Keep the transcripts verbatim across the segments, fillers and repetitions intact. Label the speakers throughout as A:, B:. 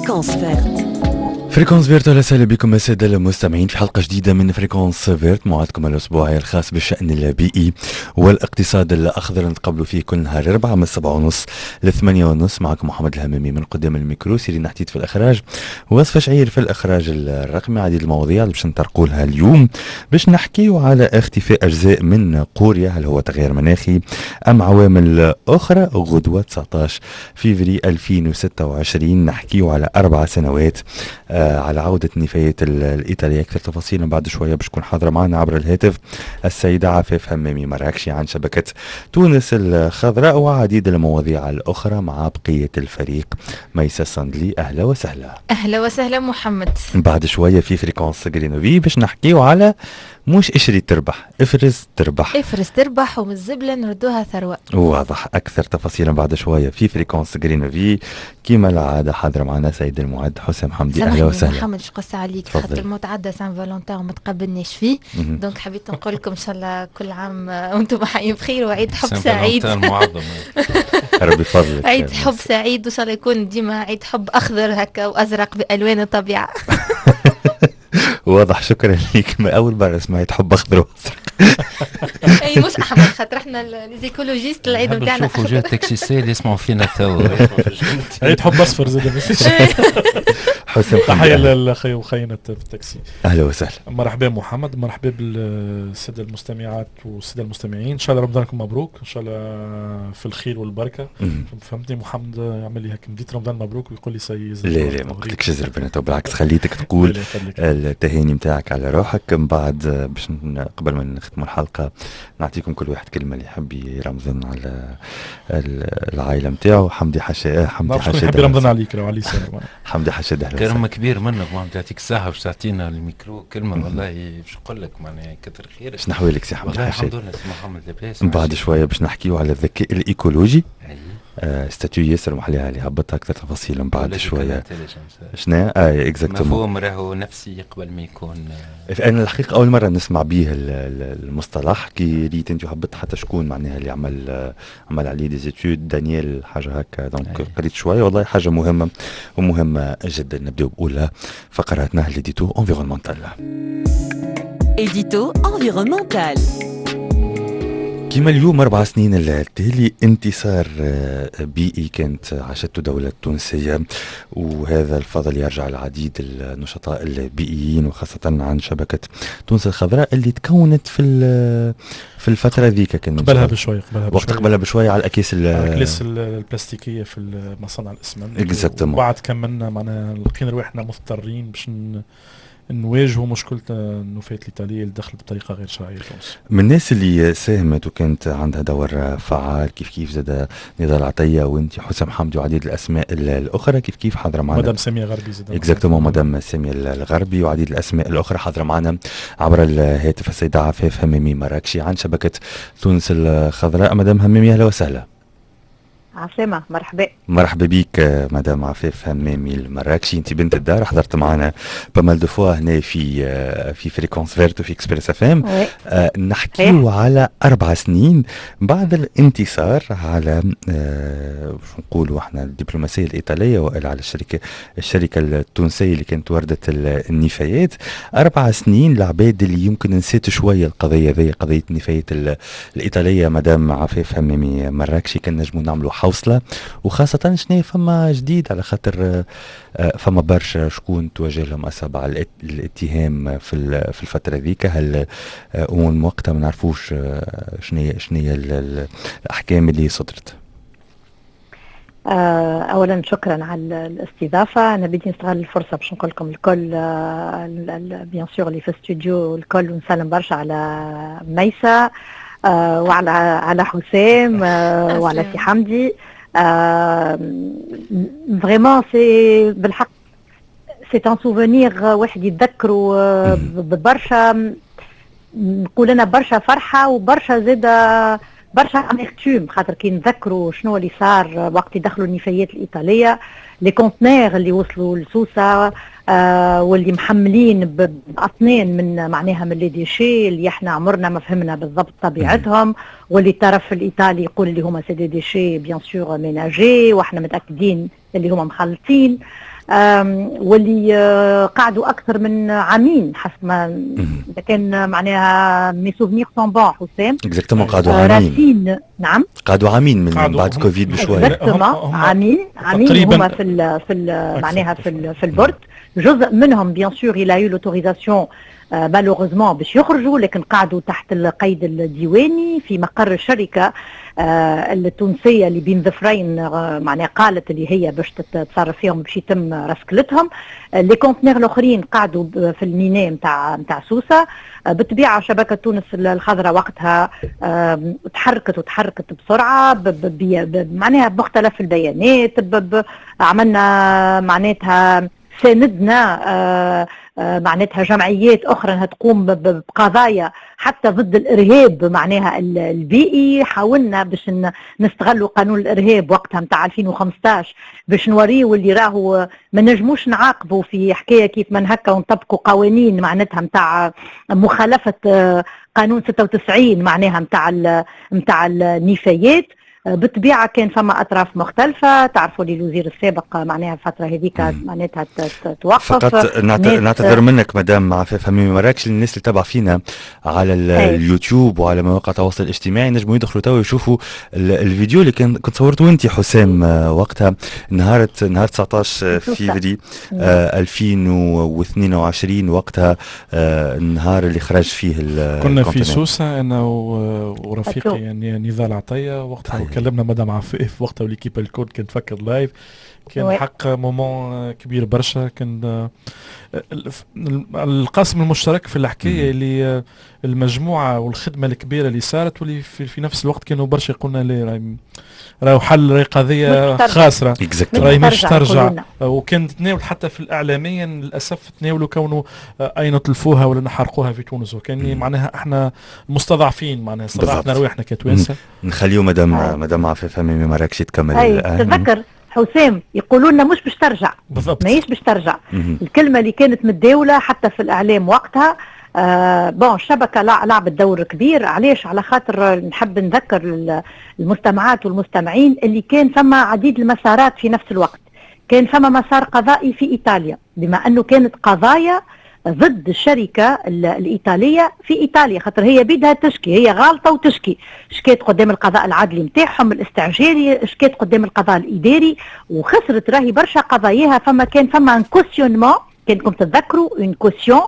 A: فريكونس فيرت.
B: فريكونس فيرت، اهلا وسهلا بكم الساده المستمعين في حلقه جديده من فريكونس فيرت، موعدكم الاسبوعي الخاص بالشان البيئي والاقتصاد الاخضر، نتقابلوا فيه كل نهار اربعة من سبعة ونص لثمانية ونص. معكم محمد الهمامي من قدام الميكرو، سيرين حتيت في الاخراج، وصفه شعير في الاخراج الرقمي. عديد المواضيع اللي باش نطرقوا لها اليوم، باش نحكيوا على اختفاء اجزاء من قوريا، هل هو تغير مناخي ام عوامل اخرى؟ غدوه تسعطاش فيفري ألفين وستة وعشرين نحكيوا على اربع سنوات آه على عودة النفايات الإيطالية. أكثر تفاصيل بعد شوية باش تكون حاضرة معنا عبر الهاتف السيدة عفاف همامي مراكشي عن شبكة تونس الخضراء، وعديد المواضيع الأخرى مع بقية الفريق. ميسة صندلي، أهلا وسهلا.
C: أهلا وسهلا محمد.
B: بعد شوية في فريكونس غرينوفي باش نحكيو على مش اشري تربح، افرز تربح.
C: افرز تربح ومن الزبلة نردوها ثروة.
B: واضح. أكثر تفاصيلا بعد شوية في فريكونس غرينوفي. كما العادة حاضر معنا سيد المعد حسام حمدي، أهلا وسهلا.
C: محمد شو قصة عليك، خاطر الموت عدى سان فالنتين وما تقبلناش فيه، دونك حبيت نقول لكم إن شاء الله كل عام وأنتم حيين بخير وعيد حب سعيد.
B: ربي فضلك.
C: عيد حب سعيد وإن شاء الله يكون ديما عيد حب أخضر هكا وأزرق بألوان الطبيعة.
B: واضح، شكرا لك. ما أول مرة سمعت حب أخضر وأزرق.
C: اي مش احمر، خاطر احنا ليزيكولوجيست العيد نتاعنا
D: شوفوا جا تاكسيسي اللي يسمعوا فينا تو
E: عيد حب اصفر زاد بس.
B: حسام،
E: تحيه للخي وخينا في التاكسي.
B: اهلا وسهلا.
E: مرحبا محمد، مرحبا بالساده المستمعات والساده المستمعين. ان شاء الله رمضانكم مبروك، ان شاء الله في الخير والبركه. فهمتني محمد يعمل لي هيك بديت رمضان مبروك ويقول لي سي.
B: لا لا ما قلتلكش زربنا، تو بالعكس خليتك تقول التهاني نتاعك على روحك. من بعد باش قبل ما نختموا الحلقه نعطيكم كل واحد كلمه اللي يحب يرمضن على العائله نتاعو. حمدي حشا حمدي حشا
E: يحب يرمضن عليك لو علي سلام.
B: حمدي حشا
D: كرم كبير منك، ما تعطيك الصحه باش تعطينا الميكرو كلمه. والله باش نقول لك معناها كثر خيرك.
B: باش نحوالك سي حمدي حشا.
D: الحمد لله سي محمد لاباس.
B: بعد شويه باش نحكيو على الذكاء الايكولوجي. آه ستاتيو ياسر محليها اللي هبطها اكثر تفاصيل من بعد شويه. شنو اه اكزاكتومون
D: مفهوم راهو نفسي قبل ما يكون.
B: انا الحقيقه اول مره نسمع به المصطلح كي ريت انت هبط حتى شكون معناها اللي عمل عمل عليه دي زيتود دانيال حاجه هكا. دونك قريت شويه، والله حاجه مهمه ومهمه جدا. نبداو باولى فقراتنا ليديتو انفيرونمونتال.
A: إديتو انفيرونمونتال.
B: كما اليوم أربع سنين التالي انتصار بيئي كانت عاشته دولة تونسية، وهذا الفضل يرجع لعديد النشطاء البيئيين وخاصة عن شبكة تونس الخضراء اللي تكونت في في الفترة ذيك. كان
E: قبلها بشوي قبلها
B: وقت قبلها بشوي على الأكياس
E: الأكياس البلاستيكية في مصانع الأسمنت. وبعد كملنا معنا لقينا روحنا مضطرين باش نواجهوا مشكلة النفايات الإيطالية اللي دخلت بطريقة غير شرعية تونس.
B: من الناس اللي ساهمت وكانت عندها دور فعال كيف كيف زاد نضال عطية وانت حسام حمدي وعديد الأسماء الأخرى كيف كيف حاضرة معنا.
E: مدام سامية غربي زاد.
B: اكزاكتومون مدام سامية الغربي وعديد الأسماء الأخرى حاضرة معنا عبر الهاتف السيدة عفاف همامي مراكشي عن شبكة تونس الخضراء. مدام همامي أهلا وسهلا.
F: عسلامة، مرحبا.
B: مرحبا بك مدام عفاف همامي المراكشي، انت بنت الدار، حضرت معنا بمال دو فوا هنا في في فريكونس فيرت وفي اكسبريس اف ام. آه نحكيو على اربع سنين بعد الانتصار على آه نقولوا احنا الدبلوماسيه الايطاليه والا على الشركه الشركه التونسيه اللي كانت وردت النفايات. اربع سنين العباد اللي يمكن نسيت شويه القضيه ذي، قضيه النفايات الايطاليه. مدام عفاف همامي مراكشي كان نجموا نعملوا حوصله، وخاصه شنو فما جديد على خاطر فما برشا شكون تواجه لهم اصابع الاتهام في في الفتره ذيك. هل ومن وقتها ما نعرفوش شنو شنو الاحكام اللي صدرت؟
F: اولا شكرا على الاستضافه. انا بدي نستغل الفرصه باش نقول لكم الكل بيان سور اللي في الاستوديو الكل، ونسلم برشا على ميسة آه وعلى على حسام آه وعلى سي حمدي. فريمون سي بالحق سي ان سوفونير واحد يتذكروا آه ببرشا، نقول انا برشا فرحه وبرشا زاده برشا اميرتوم، خاطر كي نذكروا شنو اللي صار وقت يدخلوا النفايات الايطاليه، لي كونتنير اللي وصلوا لسوسه آه واللي محملين باطنان من معناها من لي ديشي اللي احنا عمرنا ما فهمنا بالضبط طبيعتهم، واللي الطرف الايطالي يقول اللي هما سي دي ديشي بيان سور ميناجي واحنا متاكدين اللي هما مخلطين. واللي قعدوا اكثر من عامين حسب ما اذا كان معناها مي سوفنير سون بون حسام.
B: اكزاكتومون قعدوا عامين.
F: نعم
B: قعدوا عامين من بعد كوفيد بشويه.
F: اكزاكتومون عامين عامين هما في ال في ال معناها في ال في البورد. جزء منهم بيان سور الى يو لوتوريزاسيون مالوغوزمون باش يخرجوا، لكن قعدوا تحت القيد الديواني في مقر الشركه آه التونسيه اللي بين ظفرين، آه معناها قالت اللي هي باش تتصرف فيهم باش يتم رسكلتهم. آه لي كونتنير الاخرين قعدوا في الميناء نتاع نتاع سوسه. آه بالطبيعه شبكه تونس الخضراء وقتها آه تحركت وتحركت بسرعه معناها بمختلف البيانات. عملنا معناتها ساندنا آه آه معناتها جمعيات اخرى تقوم بقضايا حتى ضد الارهاب معناها البيئي. حاولنا باش نستغلوا قانون الارهاب وقتها نتاع ألفين وخمسطاش باش نوريو اللي راهو ما نجموش نعاقبوا في حكايه كيف من هكا ونطبقوا قوانين معناتها نتاع مخالفه آه قانون ستة وتسعين معناها نتاع نتاع النفايات. بالطبيعه كان فما اطراف مختلفه. تعرفوا لي الوزير السابق معناها الفتره هذيك معناتها توقف.
B: فقط نعتذر منك مدام عفاف هميمي مراكش، الناس اللي تابع فينا على اليوتيوب وعلى مواقع التواصل الاجتماعي نجموا يدخلوا توا يشوفوا الفيديو اللي كان كنت صورته انت حسام وقتها نهار نهار تسعطاش فيفري ألفين واثنين وعشرين، وقتها النهار اللي خرج فيه
E: كنا في سوسه انا ورفيقي يعني نضال عطيه وقتها، وكلمنا مدام عفاف وقتها والكيب الكود كان تفكر لايف. كان حق مومون كبير برشا. كان القاسم المشترك في الحكايه اللي المجموعه والخدمه الكبيره اللي صارت، واللي في, في نفس الوقت كانوا برشا قلنا لي راهو حل راهي قضيه خاسره راهي مش ترجع. وكانت تناول حتى في الاعلاميا للاسف تناولوا كونه اي نطلفوها ولا نحرقوها في تونس، وكان معناها احنا مستضعفين معناها صراحه رواحنا كتوانسه.
B: نخليو مدام آه. مدام عفاف هميمي مراكش تكمل.
F: اي تذكر حسام يقولوا لنا مش باش ترجع بالضبط، ماهيش باش ترجع. الكلمه اللي كانت متداوله حتى في الاعلام وقتها. آه بون الشبكه لعبت دور كبير. علاش؟ على خاطر نحب نذكر المستمعات والمستمعين اللي كان ثم عديد المسارات في نفس الوقت. كان ثم مسار قضائي في ايطاليا، بما انه كانت قضايا ضد الشركه الايطاليه في ايطاليا، خاطر هي بيدها تشكي، هي غالطه وتشكي. شكيت قدام القضاء العدلي نتاعهم الاستعجالي، شكيت قدام القضاء الاداري وخسرت راهي برشا قضاياها. فما كان فما ان كوسيونمون، كانكم تتذكروا اون كوسيون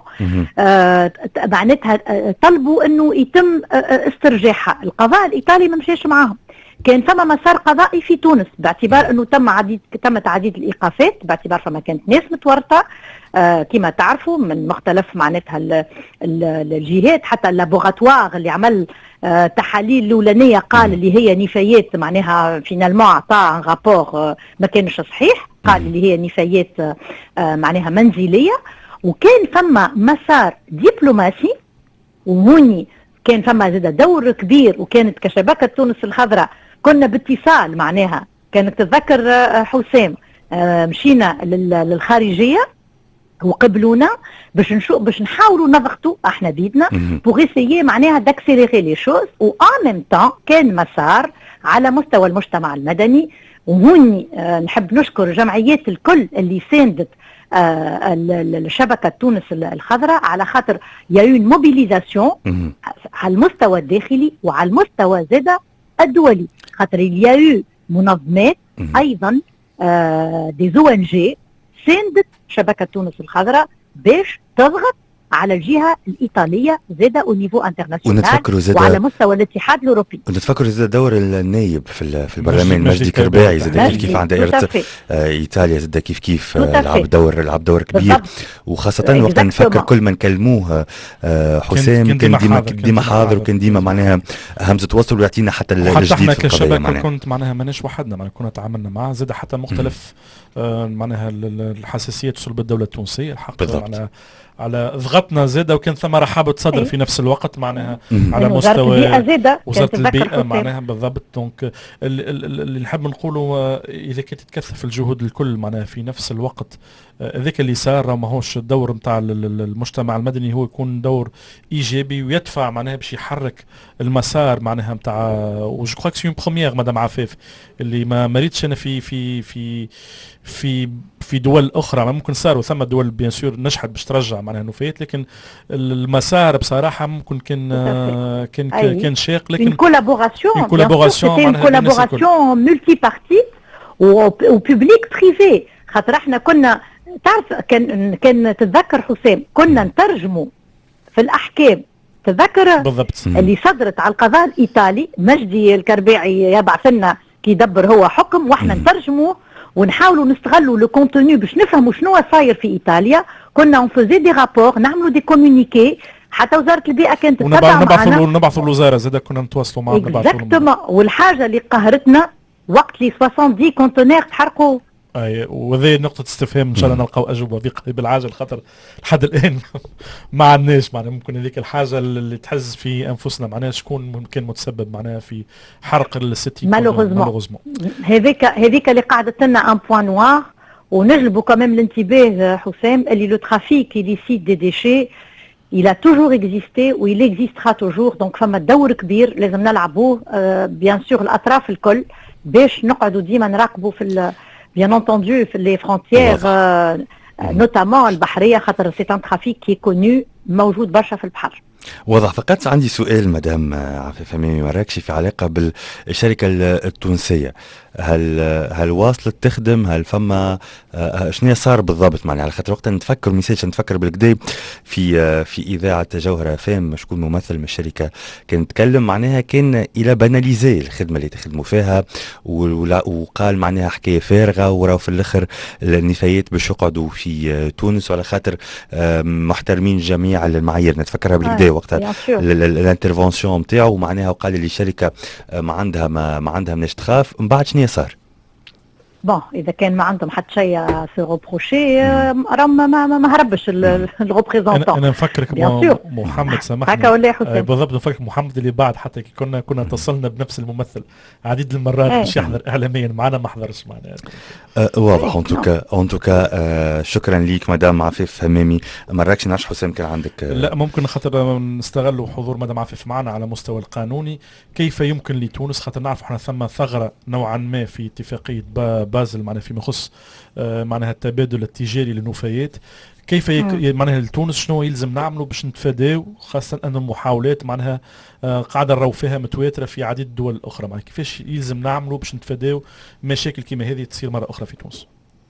F: آه معناتها آه طلبوا انه يتم آه استرجاعها. القضاء الايطالي ما مشاش معاهم. كان ثم مسار قضائي في تونس باعتبار انه تم عديد تم تعديد الايقافات، باعتبار فما كانت ناس متورطه آه كما تعرفوا من مختلف معناتها ال ال الجهات. حتى اللابوغاتوار اللي عمل آه تحاليل الاولانيه قال اللي هي نفايات معناها فينالمون عطى رابور آه ما كانش صحيح، قال اللي هي نفايات آه معناها منزليه. وكان ثم مسار دبلوماسي، وهوني كان ثم زاد دور كبير. وكانت كشبكه تونس الخضراء كنا باتصال معناها. كانت تتذكر حسام آه مشينا للخارجيه وقبلونا باش نشوف باش نحاولوا نضغطوا احنا بيدنا بوغ اسيي معناها داكسيليغي لي شوز. و ان ميم طون كان مسار على مستوى المجتمع المدني. وهوني آه نحب نشكر جمعيات الكل اللي ساندت آه الشبكه تونس الخضراء، على خاطر يايون موبيليزاسيون على المستوى الداخلي وعلى المستوى زاده الدولي. خاطر يايو منظمات ايضا آه دي زو ان جي ساندت شبكه تونس الخضراء باش تضغط على الجهه الايطاليه زاده او نيفو انترناسيونال وعلى مستوى الاتحاد الاوروبي.
B: ونتفكروا زاده دور النايب في في البرلمان مجدي كرباعي زاده كيف كيف عند دائره آه ايطاليا زاده كيف كيف لعب دور لعب دور كبير. وخاصه وقت نفكر كل ما نكلموه آه حسام كان ديما ديما حاضر، وكان ديما معناها همزه وصل ويعطينا حتى الجديد
E: حتى احنا كشبكه كنت معناها ماناش وحدنا، معناها كنا تعاملنا معاه زاده حتى مختلف آه معناها الحساسيات صلب الدوله التونسيه الحق معناها على ضغطنا زاده. وكان ثم رحابه صدر في نفس الوقت معناها على مستوى
F: وزاره
E: البيئه معناها بالضبط. دونك اللي نحب نقوله اذا كانت تتكثف الجهود الكل معناها في نفس الوقت ذاك اللي صار ماهوش الدور نتاع المجتمع المدني، هو يكون دور ايجابي ويدفع معناها باش يحرك المسار معناها نتاع وجو كخوا سي اون بروميير مدام عفاف اللي ما مريتش انا في في في في في دول اخرى. ممكن صاروا ثم دول بيان سور نجحت باش ترجع معناها نوفات، لكن المسار بصراحه ممكن كان كان كان شاق. لكن
F: كولابوراسيون
E: كولابوراسيون
F: كولابوراسيون ملتي بارتي وبوبليك بريفي. خاطر احنا كنا تعرف كان كان تتذكر حسام كنا نترجموا في الاحكام، تذكر
E: بالضبط
F: اللي صدرت على القضاء الايطالي، مجدي الكرباعي يبعث لنا كي يدبر هو حكم واحنا نترجموا ونحاولوا نستغلوا لو كونتوني باش نفهموا شنو صاير في ايطاليا. كنا اون فوزي دي رابور، نعملوا دي كومونيكي، حتى وزاره البيئه كانت تتبع معنا،
E: نبعثوا نبعثوا الوزاره زاد كنا نتواصلوا معهم
F: اكزاكتومون. والحاجه اللي قهرتنا وقت لي سبعين كونتونير تحرقوا.
E: اي وهذه نقطة استفهام ان شاء الله نلقاو اجوبة في قريب العاجل، خاطر لحد الان ما عندناش معناها ممكن هذيك الحاجة اللي تحز في انفسنا معناها شكون كان متسبب معناها في حرق الستين.
F: مالوغوزمون هذيك هذيك اللي قعدت لنا ان بوان نوار. ونجلبوا كمان الانتباه حسام اللي لو ترافيك illicite دي ديشي il a toujours existé و il existera toujours. دونك فما دور كبير لازم نلعبوه بيان سور الاطراف الكل باش نقعدوا ديما نراقبوا في bien entendu في les frontières notamment البحرية، خاطر سي ان ترافيك كي كونو موجود برشا في البحر.
B: واضح. فقط عندي سؤال مدام عفاف همامي مراكشي في علاقة بالشركة التونسية، هل هل واصلت تخدم؟ هل فما شنو صار بالضبط؟ معناها على خاطر وقت نتفكر ميساج نتفكر بالكدا في في اذاعه جوهره فام شكون ممثل من الشركه كان يتكلم معناها كان الى باناليزي الخدمه اللي تخدموا فيها، وقال معناها حكايه فارغه، وراو في الاخر النفايات باش يقعدوا في تونس وعلى خاطر محترمين جميع المعايير. نتفكرها بالكدا وقتها الانترفونسيون نتاعو معناها، وقال لي الشركه ما عندها ما, ما عندها مناش تخاف. من بعد شنو صار؟
F: بون اذا كان ما عندهم حتى شيء سي روبروشي راهم ما, ما, ما هربش الريبريزونطون.
E: انا نفكرك محمد سامحني
F: هكا ولا حسين
E: بالضبط، نفكرك محمد اللي بعد حتى كي كنا كنا اتصلنا بنفس الممثل عديد المرات باش يحضر اعلاميا معنا ما حضرش معنا.
B: أه واضح. ان توكا ان توكا أه شكرا ليك مدام عفاف همامي. مراكش نعرفش حسام كان عندك أه
E: لا ممكن خاطر نستغلوا حضور مدام عفاف معنا على مستوى القانوني. كيف يمكن لتونس، خاطر نعرف احنا ثم ثغره نوعا ما في اتفاقيه بازل معناها فيما يخص آه معناها التبادل التجاري للنفايات، كيف يك... معناها لتونس شنو يلزم نعملوا باش نتفاداو، خاصه ان المحاولات معناها آه قاعده نراو فيها متواتره في عديد الدول الاخرى، معناها كيفاش يلزم نعملوا باش نتفاداو مشاكل كيما هذه تصير مره اخرى في تونس؟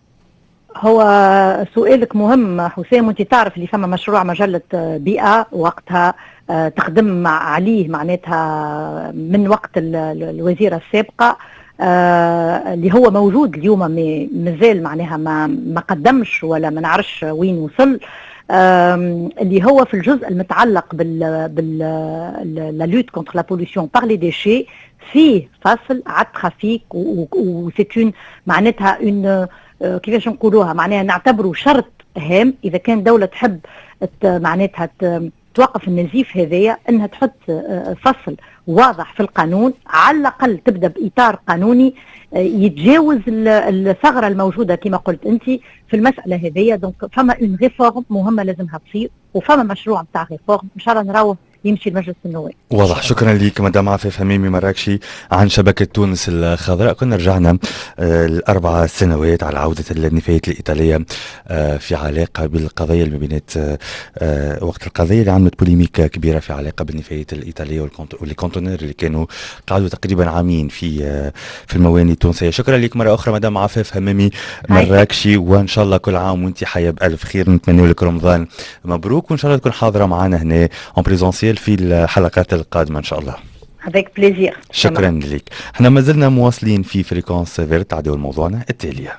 F: هو سؤالك مهم حسام، وانت تعرف اللي فما مشروع مجله بيئه وقتها آه تخدم مع عليه معناتها من وقت الوزيره السابقه آه اللي هو موجود اليوم مازال معناها ما ما قدمش ولا ما نعرفش وين وصل، آه اللي هو في الجزء المتعلق بال بال لا لوت كونتر لا بوليسيون بار لي ديشي فيه فصل على الترافيك وسيتون معناتها اون آه كيفاش نقولوها معناها نعتبره شرط هام اذا كان دوله تحب معناتها توقف النزيف هذايا انها تحط فصل واضح في القانون، على الاقل تبدا باطار قانوني يتجاوز الثغره الموجوده كما قلت انت في المساله هذيا. دونك فما اون ريفورم مهمه لازمها تصير، وفما مشروع نتاع ريفورم ان شاء الله نراوه يمشي لمجلس النواب.
B: واضح. شكرا لك مدام عفاف همامي مراكشي عن شبكة تونس الخضراء. كنا رجعنا آه الأربع سنوات على عودة النفايات الإيطالية آه في علاقة بالقضية اللي بينات آه آه وقت القضية اللي عملت بوليميكا كبيرة في علاقة بالنفايات الإيطالية والكونتونير اللي كانوا قعدوا تقريبا عامين في آه في المواني التونسية. شكرا لك مرة أخرى مدام عفاف همامي مراكشي، وإن شاء الله كل عام وأنت حية بألف خير. نتمنى لك رمضان مبروك، وإن شاء الله تكون حاضرة معنا هنا en présentiel في الحلقات القادمة إن شاء الله.
F: avec plaisir.
B: شكرا لك. احنا ما زلنا مواصلين في فريكونس فيرت عدو موضوعنا التالية.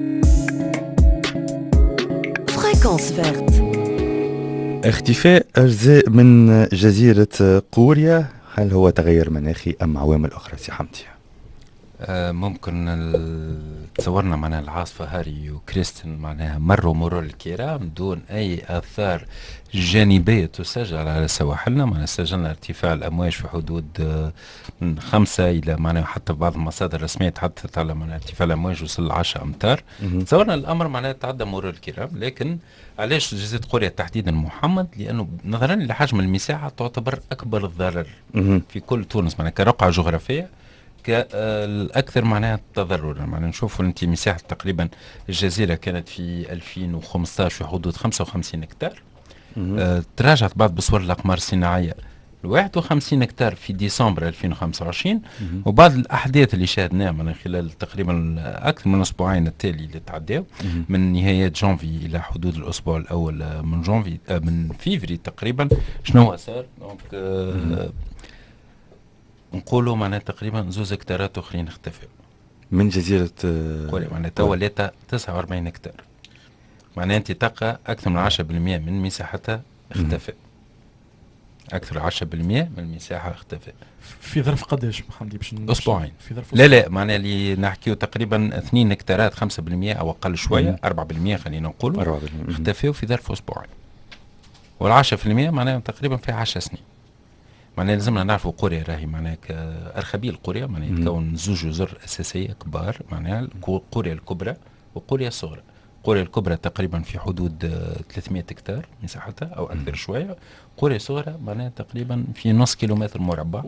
A: فريكونس فيرت.
B: اختفاء أجزاء من جزيرة قوريا، هل هو تغير مناخي أم عوامل أخرى سي حمدي؟
D: آه ممكن تصورنا معناها العاصفة هاري وكريستن معناها مروا مرور الكرام دون أي آثار جانبية تسجل على سواحلنا. معناها سجلنا ارتفاع الأمواج في حدود آه من خمسة إلى معناها حتى بعض المصادر الرسمية تحدثت على معناها ارتفاع الأمواج وصل عشرة أمتار. تصورنا الأمر معناها تعدى مرور الكرام، لكن علاش جزيرة قرية تحديدا محمد؟ لأنه نظرا لحجم المساحة تعتبر أكبر الضرر في كل تونس معناها كرقعة جغرافية كالأكثر معناها تضررا. معناها نشوفوا أنت مساحة تقريبا الجزيرة كانت في ألفين وخمسطاش في حدود خمسة وخمسين هكتار، آه تراجعت بعد بصور الأقمار الصناعية واحد وخمسين هكتار في ديسمبر ألفين وخمسة وعشرين. وبعد الأحداث اللي شاهدناها من خلال تقريبا أكثر من أسبوعين التالي اللي تعداو من نهاية جانفي إلى حدود الأسبوع الأول من جانفي آه من فيفري تقريبا، شنو صار؟ دونك آه نقولوا معناها تقريبا زوز هكتارات اخرين اختفوا
B: من جزيره
D: قرية. معناها توا ليتا تسعة وأربعين هكتار، معناها انت تلقى اكثر من عشرة بالمئة من مساحتها اختفى. اكثر عشرة بالمئة من المساحه اختفى
E: في ظرف قداش محمدي؟ باش
D: اسبوعين. لا لا معناها اللي نحكيو تقريبا اثنين هكتارات خمسة بالمئة او اقل شويه، أربعة بالمئة خلينا نقولوا اختفوا في ظرف اسبوعين، والعشرة في المئة معناها تقريبا في عشر سنين. معناها لازمنا نعرفوا قرية راهي معناها كأرخبيل القرية معناها يتكون زوج جزر أساسية كبار، معناها القرية الكبرى والقرية الصغرى. القرية الكبرى تقريبا في حدود ثلاثمئة هكتار مساحتها أو أكثر شوية، القرية الصغرى معناها تقريبا في نص كيلومتر مربع،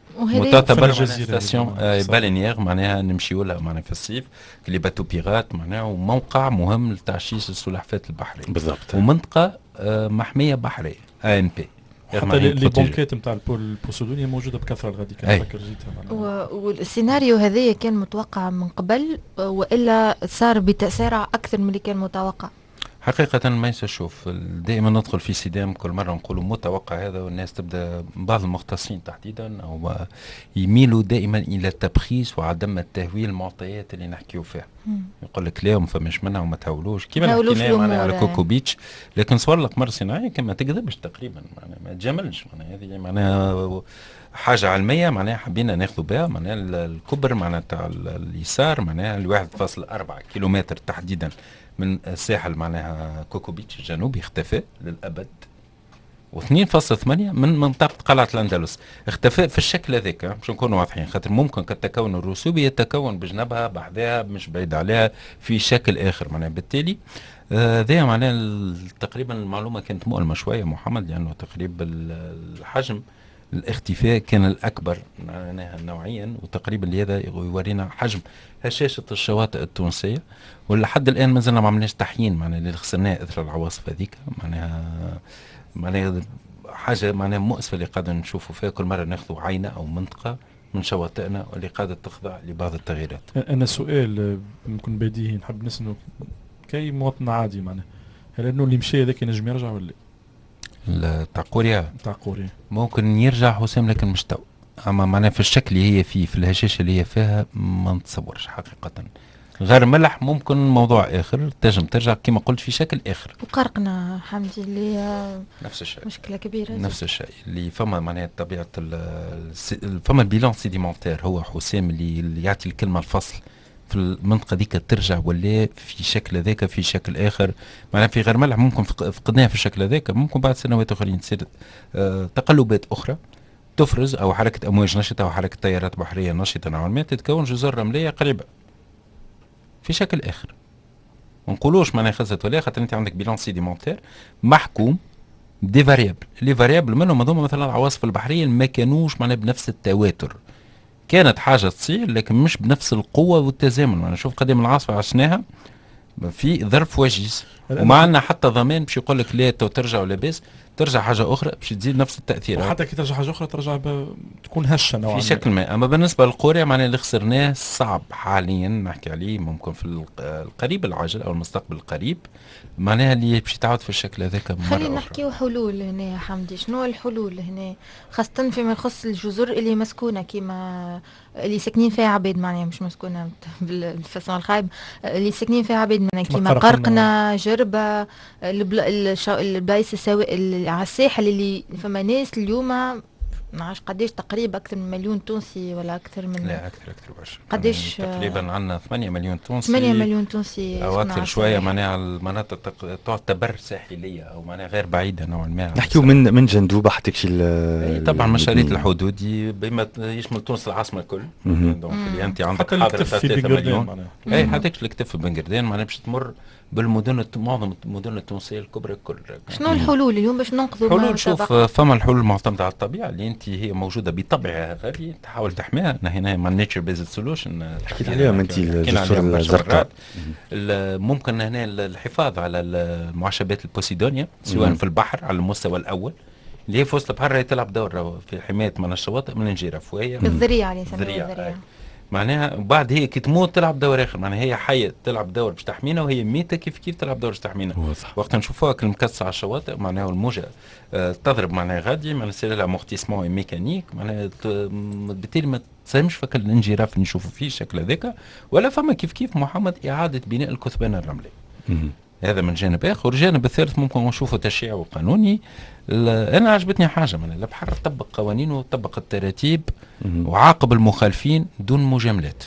D: وتعتبر ستاسيون بالينيير معناها نمشيو لها معناها في الصيف اللي باتو بيغات معناها، وموقع مهم لتعشيش السلحفاة البحرية بالضبط، ومنطقة محمية بحرية إيه إن بي.
E: حتى لي بونكيت نتاع البوسودونيا موجوده بكثره الغادي كان فكر جيتها.
C: والسيناريو هذايا كان متوقع من قبل والا صار بتسارع اكثر من اللي كان متوقع؟
D: حقيقة ما يشوف دائما ندخل في صدام، كل مرة نقولوا متوقع هذا، والناس تبدأ بعض المختصين تحديدا أو يميلوا دائما إلى التبخيس وعدم التهويل المعطيات اللي نحكيو فيها. يقول لك لا وما فماش منها وما تهولوش كيما حكينا معنا على كوكو بيتش، لكن صور الأقمار الصناعية كما تكذبش تقريبا معناها ما تجملش. معناها هذه معناها حاجة علمية معناها حبينا ناخذ بها. معناها الكبر معناها تاع اليسار معناها الواحد فاصل أربعة كيلومتر تحديدا من الساحل معناها كوكو بيتش الجنوبي اختفى للأبد، واثنين فاصلة ثمانية من منطقة قلعة الأندلس اختفى في الشكل هذاك باش نكونوا واضحين، خاطر ممكن كالتكون الرسوبي يتكون بجنبها بعدها مش بعيد عليها في شكل آخر. معناها بالتالي هذا آه معناها تقريبا المعلومة كانت مؤلمة شوية محمد، لأنه تقريبا الحجم الاختفاء كان الأكبر معناها نوعيا، وتقريبا لهذا يورينا حجم هشاشة الشواطئ التونسية، ولحد الآن ما زلنا ما عملناش تحيين معناها اللي خسرناه إثر العواصف هذيك. معناها معناها حاجة معناها مؤسفة اللي قاعدين نشوفوا فيها كل مرة ناخذوا عينة أو منطقة من شواطئنا واللي قاعدة تخضع لبعض التغييرات.
E: أنا سؤال ممكن بديهي نحب نسأله كي مواطن عادي، معناها هل إنه اللي مشى هذاك ينجم يرجع ولا؟
D: تاع قوريا
E: تاع قوريا
D: ممكن يرجع حسام لكن مش تو، اما معناها في الشكل اللي هي فيه في الهشاشه اللي هي فيها ما نتصورش حقيقه. غير ملح ممكن موضوع اخر تنجم ترجع كما قلت في شكل اخر.
C: وقرقنا حمدي اللي
D: نفس الشيء
C: مشكله كبيره
D: نفس الشيء اللي فما معناها طبيعه فما البيلان سيديمونتير هو حسام اللي, اللي يعطي الكلمه الفصل في المنطقه ذيك ترجع ولا في شكل ذاك في شكل اخر. معناها في غير ملح ممكن فقدناها في الشكل ذاك، ممكن بعد سنوات اخرين تصير آه تقلبات اخرى تفرز او حركه امواج نشطه او حركه تيارات بحريه نشطه نوعا ما تتكون جزر رمليه قريبه في شكل اخر. ما نقولوش معناها خزت ولا، خاطر انت عندك بيلان سيديمونتير محكوم دي فاريابل، لي فاريابل منهم هذوما مثلا العواصف البحريه ما كانوش معناها بنفس التواتر، كانت حاجة تصير لكن مش بنفس القوة والتزامن. أنا شوف قديم العاصفة عشناها في ظرف وجيز وما عندنا حتى ضمان باش يقول لك لا ترجع ولا بس ترجع حاجة أخرى باش تزيد نفس التأثير،
E: وحتى كي ترجع حاجة أخرى ترجع تكون هشة نوعا
D: في شكل ما. أما بالنسبة للقوريا معناها اللي خسرناه صعب حاليا نحكي عليه، ممكن في القريب العاجل أو المستقبل القريب معناها اللي باش تعود في الشكل هذاك مرة أخرى.
C: خلينا نحكيو حلول هنا يا حمدي. شنو الحلول هنا خاصة فيما يخص الجزر اللي مسكونة كيما اللي ساكنين فيها عباد معناها مش مسكونة بالفصل الخايب، اللي ساكنين فيها عباد معناها كيما قرقنا جربة البلايص السواء على الساحل اللي فما ناس اليوم نعرفش قديش تقريبا اكثر من مليون تونسي ولا اكثر من
D: لا اكثر اكثر برشا
C: قديش
D: يعني تقريبا عندنا ثمانية مليون تونسي
C: ثمانية مليون تونسي
D: او اكثر شويه معناها على المناطق تعتبر ساحليه او معناها غير بعيده نوعا ما.
B: نحكيو من من جندوبه حتى شي
D: طبعا مشاريط الحدودي بما يشمل تونس العاصمه الكل. دونك اللي انت عندك حاضر ثلاثة مليون اي حتى الكتف بن قردان معناها باش تمر بالمدن معظم المدن التونسيه الكبرى الكل.
C: شنو الحلول اليوم باش ننقذوا؟
D: حلول شوف فما الحلول المعتمده على الطبيعه اللي انت هي موجوده بطبعها هذه تحاول تحميها. هنا ما نيتشر بيزد سولوشن
B: حكيت عليهم انت الجسور الزرقاء.
D: ممكن هنا الحفاظ على المعشبات البوسيدونيا سواء في البحر على المستوى الاول اللي هي في وسط البحر تلعب دور في حمايه من الشواطئ من الجرف وهي
C: بالذريعه اللي يسموها الذريعه
D: معناها. وبعد هي كي تموت تلعب دور اخر معناها هي حيه تلعب دور باش تحمينا وهي ميته كيف كيف تلعب دور باش تحمينا. وقت نشوفوها المكسه على الشواطئ معناها الموجه آه تضرب معناها غادي معناها سير لها مورتيسمون ميكانيك معناها بالتالي ما تساهمش فك الانجراف اللي نشوفوا فيه الشكل هذاك. ولا فما كيف كيف محمد اعاده بناء الكثبان الرملي. هذا من جانب اخر. الجانب الثالث ممكن نشوفه تشريعي قانوني. انا عجبتني حاجه من البحر طبق قوانينه وطبق التراتيب وعاقب المخالفين دون مجاملات.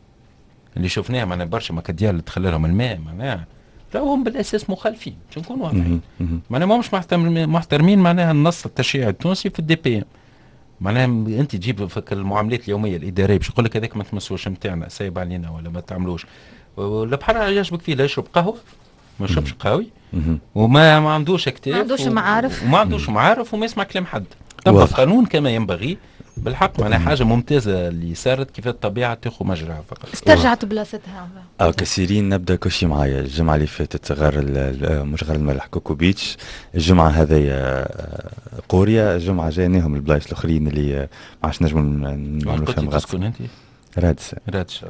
D: اللي شفناه معنا برشا مكديال اللي دخل لهم الماء معناها راهم بالاساس مخالفين باش نكونوا واضحين معناها ما مش محترمين معناها النص التشريعي التونسي في الدي بي ام. معناها انت تجيب في المعاملات اليوميه الاداريه باش يقول لك هذاك ما تمسوش نتاعنا سايب علينا ولا ما تعملوش. البحر يعجبك فيه لا يشرب قهوه ما يشربش قهوي وما ما عندوش كتاب
C: ما عندوش معارف
D: وما عندوش معارف وما يسمع كلام حد. طبق قانون كما ينبغي بالحق معناها حاجه ممتازه اللي صارت كيف الطبيعه تاخذ مجراها فقط
C: استرجعت بلاصتها.
B: اه كثيرين نبدا كل شيء معايا. الجمعه اللي فاتت غار مش غار الملح كوكو بيتش. الجمعه هذيا قوريا. الجمعه جايناهم البلايص الاخرين اللي ما عادش نجموا نعملوا فيهم غطس.
D: انت
B: رادس
D: رادس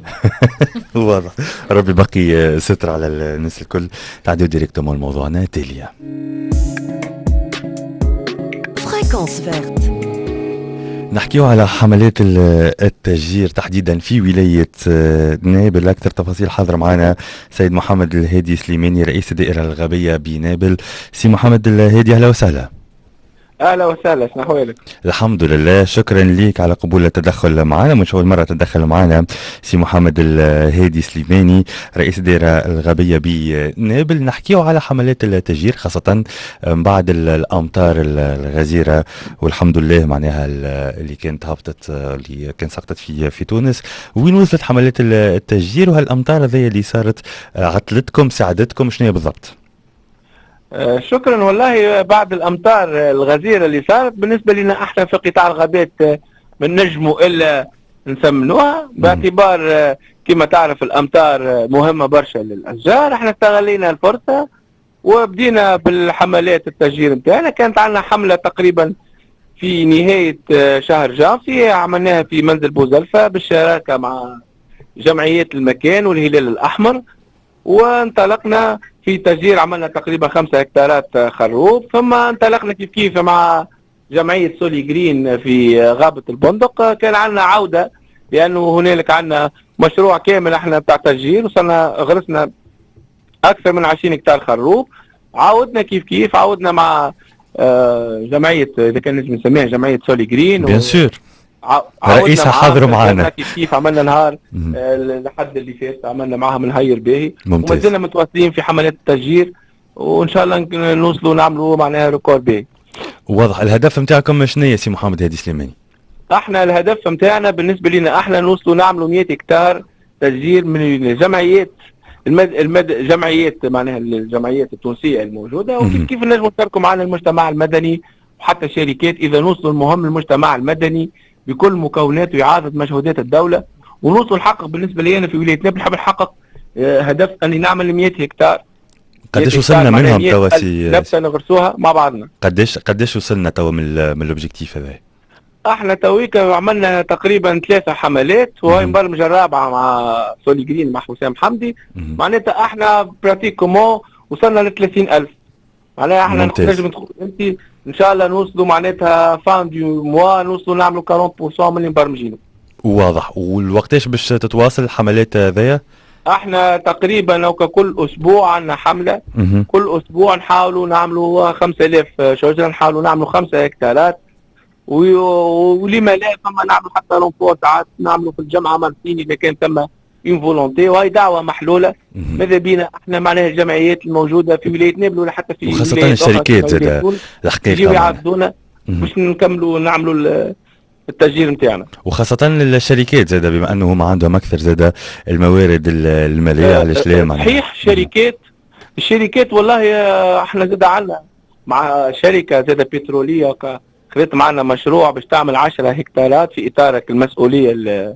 B: واضح. ربي بقي ستر على الناس الكل. تعديو ديريكتومون لموضوعنا تاليا.
A: فريكونس فيرت.
B: نحكيو على حملات التشجير تحديدا في ولاية نابل. أكثر تفاصيل حاضر معنا سيد محمد الهادي سليماني رئيس الدائرة الغابية بنابل. سي محمد الهادي أهلا وسهلا.
G: اهلا وسهلا. شنو احوالك؟
B: الحمد لله. شكرا لك على قبول التدخل معنا. مش اول مره تدخل معنا سي محمد الهادي سليماني رئيس الدائره الغابيه بنابل. نحكيو على حملات التشجير خاصه بعد الامطار الغزيره والحمد لله معناها اللي كانت هبطت اللي كانت سقطت في في تونس. وين وصلت حملات التشجير وهالامطار هذه اللي صارت عطلتكم ساعدتكم شنو بالضبط؟
G: آه شكرا. والله بعد الامطار الغزيره اللي صارت بالنسبه لنا احنا في قطاع الغابات ما نجموا الا نسمنوها باعتبار آه كما تعرف الامطار مهمه برشا للاشجار. احنا استغلينا الفرصه وبدينا بالحملات التشجير نتاعنا. كانت عندنا حمله تقريبا في نهايه آه شهر جانفي عملناها في منزل بوزلفه بالشراكه مع جمعيات المكان والهلال الاحمر. وانطلقنا في تشجير عملنا تقريبا خمسة هكتارات خروب. ثم انطلقنا كيف كيف مع جمعية سولي جرين في غابة البندق. كان عندنا عودة لأنه هنالك عندنا مشروع كامل احنا بتاع تشجير. وصلنا غرسنا أكثر من عشرين هكتار خروب. عودنا كيف كيف عودنا مع جمعية إذا كان نجم نسميها جمعية سولي جرين.
B: بيان سور رئيسها حاضر معنا.
G: كيف كيف عملنا نهار لحد اللي فات عملنا معها من هير باهي. وما زلنا متواصلين في حملات التشجير وان شاء الله نوصلوا نعملوا معناها ريكور باهي.
B: واضح. الهدف نتاعكم شنو يا سي محمد هادي سليماني؟
G: احنا الهدف نتاعنا بالنسبه لنا احنا نوصلوا نعملوا مئة هكتار تشجير من الجمعيات المد... المد... جمعيات معناها الجمعيات التونسيه الموجوده. وكيف كيف نجموا نشاركوا معنا المجتمع المدني وحتى شركات اذا نوصلوا المهم المجتمع المدني بكل مكوناته إعادة مجهودات الدولة ونوصل نحقق. بالنسبة لي أنا في ولاية نابل نحب نحقق هدف أني نعمل مئة هكتار.
B: قديش وصلنا منهم توا سي
G: نبدأ نغرسوها مع بعضنا؟
B: قديش قديش وصلنا توا من من الأوبجيكتيف هذا؟
G: احنا تويكا عملنا تقريبا ثلاثة حملات وهي مبرمجة الرابعة مع سولي جرين مع حسام حمدي. معناتها احنا براتيكومون وصلنا ل ثلاثين ألف. معناها احنا نجم ندخل انت ان شاء الله نوصلوا معناتها فان دو موا نوصلوا نعملوا أربعين بالمئة من اللي مبرمجينه.
B: واضح. والوقتاش باش تتواصل الحملات هذيا؟
G: احنا تقريبا او كل اسبوع عندنا حمله. م- كل اسبوع نحاولوا نعملوا خمسة آلاف شجره. نحاولوا نعملوا خمسة هكتارات ولما لا فما نعملوا حتى لونفور ساعات نعملوا في الجامعه مارسين اذا كان ثم اون فولونتي، وهي دعوه محلوله. ماذا بينا احنا معناها الجمعيات الموجوده في ولايه نابل ولا حتى في
B: وخاصه الشركات زاد الحقيقه
G: يجيو يعرضونا باش نكملوا نعملوا التسجيل نتاعنا،
B: وخاصة الشركات زاد بما انه هم عندهم اكثر زاد الموارد المالية. علاش لا معناها
G: صحيح الشركات الشركات والله احنا زاد عندنا مع شركة زاد بترولية خذت معنا مشروع باش تعمل عشرة هكتارات في اطارك المسؤولية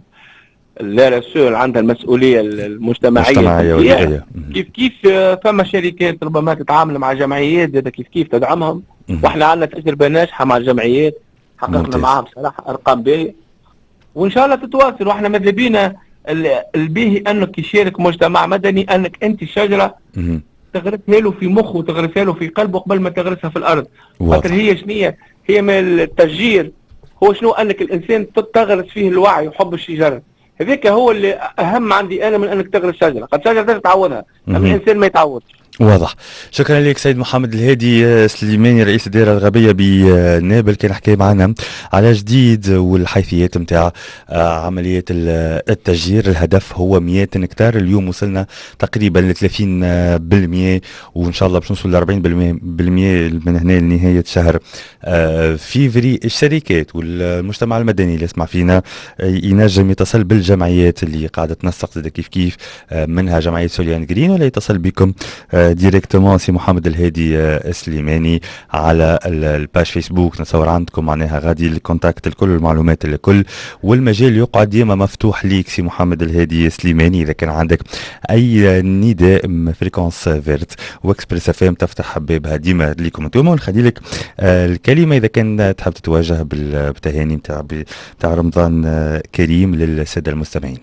G: لا رسول عندها المسؤولية المجتمعية
B: والبيئية.
G: كيف كيف فما شركات ربما تتعامل مع جمعيات زاد كيف كيف تدعمهم، واحنا عندنا تجربة ناجحة مع الجمعيات حققنا معاهم صراحه ارقام باهيه، وان شاء الله تتواصل. واحنا ماذا بينا الباهي انك يشارك مجتمع مدني، انك انت شجره تغرسها له في مخه وتغرسها له في قلبه قبل ما تغرسها في الارض. خاطر هي شنية هي من التشجير هو شنو انك الانسان تغرس فيه الوعي وحب الشجره، هذاك هو اللي اهم عندي انا من انك تغرس شجره، قد شجره تعوضها اما الانسان ما يتعوضش.
B: واضح. شكرا لك سيد محمد الهادي سليماني رئيس الدائره الغربيه بنابل، كان حكى معنا على جديد والحيثيات نتاع عمليه التشجير. الهدف هو مئة هكتار، اليوم وصلنا تقريبا ل ثلاثين بالمئة وان شاء الله باش نوصل ل أربعين بالمئة من هنا لنهايه شهر فيفري. الشركات والمجتمع المدني اللي يسمع فينا ينجم يتصل بالجمعيات اللي قاعده تنسق كيف كيف منها جمعيه سوليان جرين، ولا يتصل بكم ديريكتومون سي محمد الهادي سليماني على الباج فيسبوك. نتصور عندكم معناها غادي الكونتاكت الكل والمعلومات الكل، والمجال يقعد ديما مفتوح ليك سي محمد الهادي سليماني. اذا كان عندك اي نداء فريكونس فيرت واكسبريس اف ام تفتح بابها ديما ليكم انتم، ونخلي لك الكلمه اذا كان تحب تتوجه بالتهاني نتاع نتاع رمضان كريم للساده المستمعين.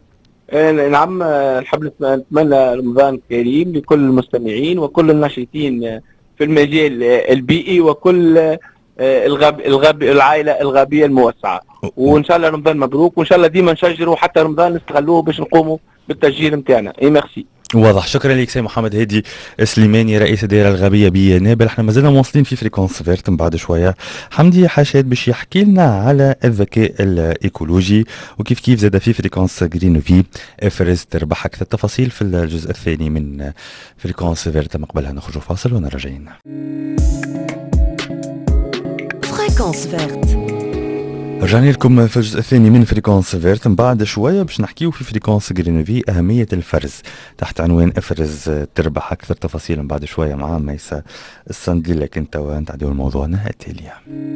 G: نعم، نحب نتمنى رمضان كريم لكل المستمعين وكل الناشطين في المجال البيئي وكل الغاب الغاب العائله الغابيه الموسعه، وان شاء الله رمضان مبروك، وان شاء الله ديما نشجروا حتى رمضان نستغلوه باش نقوموا بالتشجير نتاعنا. اي ميرسي.
B: واضح. شكرا لك سي محمد هادي سليماني رئيس الدائره الغربيه بنابل. احنا مازلنا مواصلين في فريكونس فيرت. من بعد شويه حمدي حشاد باش يحكي لنا على الذكاء الايكولوجي وكيف كيف زاد في فريكونس جرين في افرز تربح اكثر التفاصيل في الجزء الثاني من فريكونس فيرت. قبلها نخرجوا فاصل ونرجعين.
A: فريكونس فيرت.
B: رجعنا لكم في الجزء الثاني من فريكونس فيرت. من بعد شويه باش نحكيو في فريكونس جرينوفي اهميه الفرز تحت عنوان افرز تربح. اكثر تفاصيل من بعد شويه مع ميسا الصندلي، لكن توا نتعديو الموضوعنا التالي.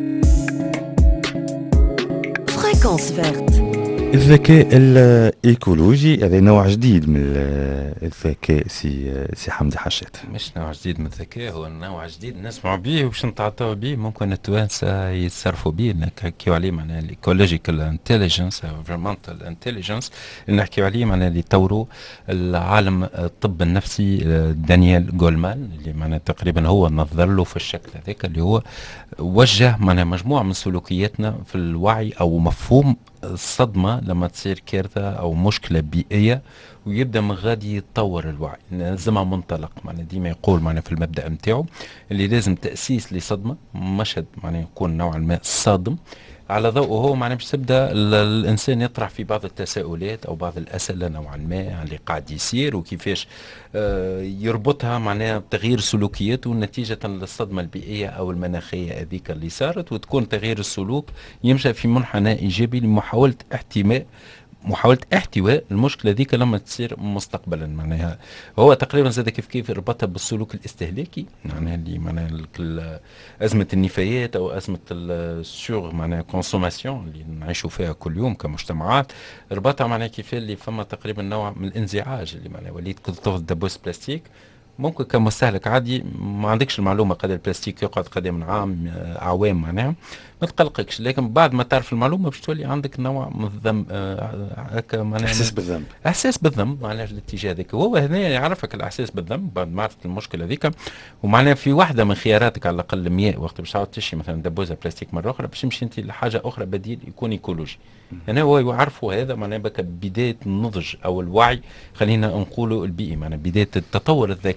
A: فريكونس فيرت.
B: الذكاء الايكولوجي هذا نوع جديد من الذكاء سي سي حمدي حشاد.
D: مش نوع جديد من الذكاء، هو نوع جديد نسمعوا به وباش نتعاطاو به، ممكن التوانسه يتصرفوا به. نحكيو عليه معناها الايكولوجيكال انتليجنس او انفيرمنتال انتليجنس، نحكيو عليه معناها اللي طوروا العالم الطب النفسي دانيال جولمان، اللي معناها تقريبا هو نظر له في الشكل هذاك، اللي هو وجه معناها مجموعه من سلوكياتنا في الوعي او مفهوم الصدمة لما تصير كارثة أو مشكلة بيئية، ويبدأ من غادي يتطور الوعي. لازمها منطلق معناها ديما يقول معناها في المبدأ متاعه اللي لازم تأسيس لصدمة مشهد معناها يكون نوعا ما صادم، على ضوء هو معناها باش تبدا الانسان يطرح في بعض التساؤلات او بعض الاسئله نوعا ما عن اللي قاعد يصير وكيفاش آه يربطها معناها بتغيير سلوكياته نتيجه للصدمه البيئيه او المناخيه هذيك اللي صارت، وتكون تغيير السلوك يمشي في منحنى ايجابي لمحاوله احتماء محاولة احتواء المشكلة ذيك لما تصير مستقبلا. معناها هو تقريبا زاد كيف كيف ربطها بالسلوك الاستهلاكي، معناها اللي معناها أزمة النفايات أو أزمة السوغ معناها كونسوماسيون اللي نعيشوا فيها كل يوم كمجتمعات، ربطها معناها كيف اللي فما تقريبا نوع من الانزعاج اللي معناها وليت كنت تاخذ دبوس بلاستيك ممكن كمستهلك عادي ما عندكش المعلومة قد البلاستيك يقعد قدام من عام أعوام معناها ما تقلقكش، لكن بعد ما تعرف المعلومة باش تولي عندك نوع من الذنب هكا معناها
B: إحساس بالذنب
D: إحساس بالذنب معناها في الاتجاه ذاك. وهو هنا يعرفك الإحساس بالذنب بعد ما عرفت المشكلة ذيك، ومعناها في واحدة من خياراتك على الأقل مياه وقت باش تعاود تشي مثلا دبوزة بلاستيك مرة أخرى باش تمشي أنت لحاجة أخرى بديل يكون إيكولوجي. هنا هو يعرفوا هذا معناها بك بداية النضج أو الوعي خلينا نقولوا البيئي، معناها بداية التطور الذكي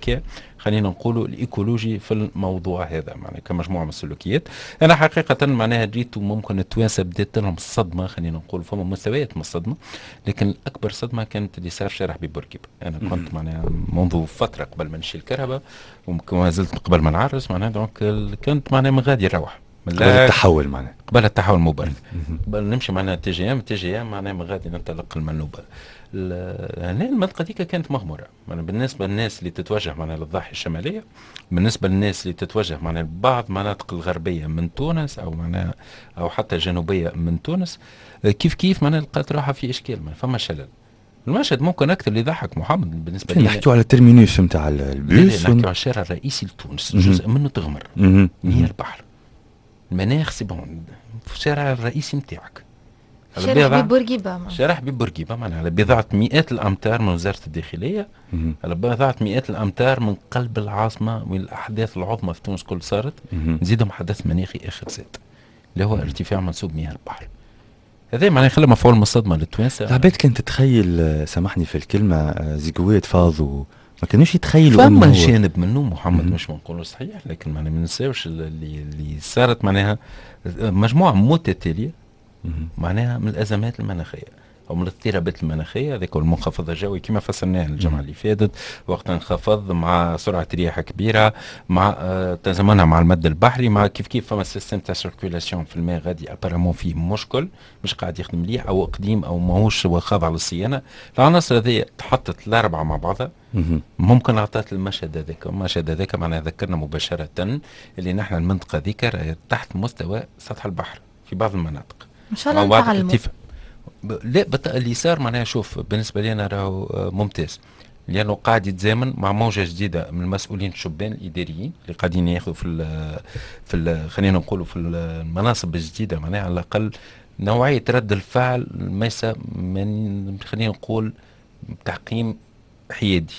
D: الذكاء خلينا نقولوا الايكولوجي في الموضوع هذا معناها كمجموعه من السلوكيات. انا حقيقه معناها جيت وممكن التوانسه بدات لهم الصدمه خلينا نقول فما مستويات من الصدمه، لكن اكبر صدمه كانت اللي صار شارع ببورقيبه. انا كنت معناها منذ فتره قبل ما نمشي الكهرباء وما زلت قبل ما نعرس معناها دونك كنت معناها من غادي نروح
B: قبل التحول معناها
D: قبل التحول المبارك قبل نمشي معناها تي جي ام تي جي ام معناها من غادي ننطلق المنوبه. هنا المنطقه ديك كانت مغموره معناها بالنسبه للناس اللي تتوجه معناها للضاحيه الشماليه، بالنسبه للناس اللي تتوجه معناها لبعض مناطق الغربيه من تونس او معناها او حتى الجنوبيه من تونس كيف كيف معناها لقات روحها في اشكال ما فما شلل. المشهد ممكن اكثر اللي يضحك محمد بالنسبه لي
B: نحكيو على الترمينوس نتاع البيس
D: نحكيو على الشارع الرئيسي لتونس جزء منه تغمر هي البحر المناخ سي بون في الشارع الرئيسي نتاعك
C: شارع حبيب بورقيبه
D: شارع حبيب بورقيبه معناها على بضعه مئات الامتار من وزاره الداخليه، على بضعه مئات الامتار من قلب العاصمه والاحداث العظمى في تونس كل صارت. نزيدهم حدث مناخي اخر زاد اللي هو ارتفاع منسوب مياه البحر. هذا معناه خلى مفعول مصدمه للتوانسه.
B: العباد كانت تتخيل سامحني في الكلمه زيقوات فاضوا ما كانوش يتخيلوا
D: فما جانب منه محمد مش بنقولوا صحيح، لكن معناها ما ننساوش اللي اللي صارت معناها مجموعه متتاليه معناها من الازمات المناخيه او من الاضطرابات المناخيه. هذاك المنخفض الجوي كما فصلناه الجمعه اللي فاتت وقت انخفض مع سرعه رياح كبيره مع آه تزامنها مع المد البحري مع كيف كيف فما سيستم تاع سيركيولاسيون في الماء غادي ابارامون فيه مشكل مش قاعد يخدم مليح او قديم او ماهوش خاضع للصيانه. العناصر هذه تحطت الاربعه مع بعضها ممكن عطات المشهد هذاك. المشهد هذاك معناها ذكرنا مباشره اللي نحن المنطقه ذيك تحت مستوى سطح البحر في بعض المناطق
C: ان شاء الله نتعلموا.
D: لا بط... اللي صار معناها شوف بالنسبه لي انا راهو ممتاز لانه قاعد يتزامن مع موجه جديده من المسؤولين الشبان الاداريين اللي قاعدين ياخذوا في ال في ال خلينا نقولوا في المناصب الجديده معناها على الاقل نوعيه رد الفعل ميسا من خلينا نقول تحقيم حيادي.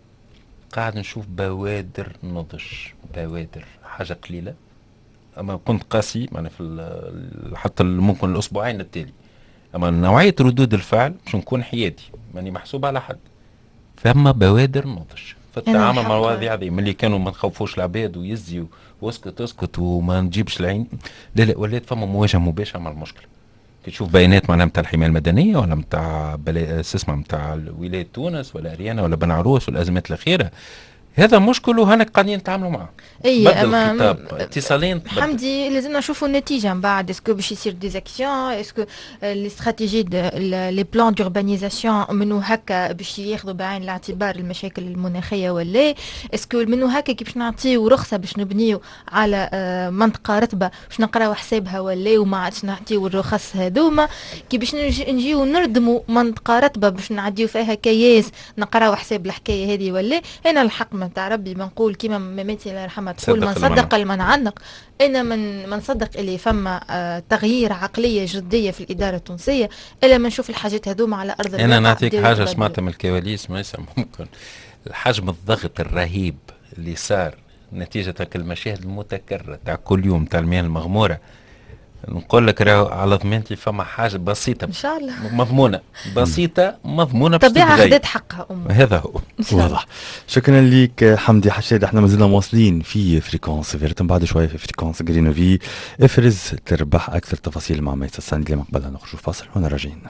D: قاعد نشوف بوادر نضج بوادر حاجه قليله اما كنت قاسي معنا في حتى ممكن الاسبوعين التالي اما نوعيه ردود الفعل مش نكون حيادي ماني محسوب على حد. فما بوادر نضج في التعامل مع المواضيع هذه ملي كانوا ما نخوفوش العباد ويزيوا واسكت اسكت وما نجيبش العين. لا لا ولات فما مواجهه مباشره مع المشكله. كي تشوف بيانات معناها نتاع الحمايه المدنيه ولا نتاع اسمها نتاع ولايه تونس ولا اريانا ولا بن عروس والازمات الاخيره هذا مشكل وهنا قاعدين نتعاملوا معه.
C: اي
D: اما اتصالين
C: حمدي لازمنا نشوفوا النتيجه من بعد. اسكو باش يصير ديزاكسيون اسكو لي استراتيجي لي بلان دوربانيزاسيون منو هكا باش ياخذوا بعين الاعتبار المشاكل المناخيه ولا اسكو منو هكا كي باش نعطيو رخصه باش نبنيو على منطقه رطبه باش نقراو حسابها ولا وما عادش نعطيو الرخص هذوما كي باش نجيو نردموا منطقه رطبه باش نعديو فيها كياس نقراو حساب الحكايه هذه ولا. انا الحق تاع ربي بنقول كيما مامتي الله يرحمها تقول من صدق المنعنق. انا من من صدق اللي فما آه تغيير عقليه جديه في الاداره التونسيه الا ما نشوف الحاجات هذوما على ارض الواقع.
D: انا نعطيك حاجه سمعتها من الكواليس ما ممكن الحجم الضغط الرهيب اللي صار نتيجه المشاهد المتكرره تاع كل يوم تاع المياه المغموره. نقول لك راهو على ضمانتي فما حاجه بسيطه
C: ان شاء الله
D: مضمونه بسيطه مضمونه
C: طبيعه خدت حقها امه.
D: هذا هو
B: واضح. شكرا لك حمدي حشاد. احنا مازلنا مواصلين في فريكونس فيرت بعد شويه في فريكونس غرينوفي. افرز تربح اكثر تفاصيل مع ميس الساندلي من قبل نخرجوا فاصل هنا راجعين.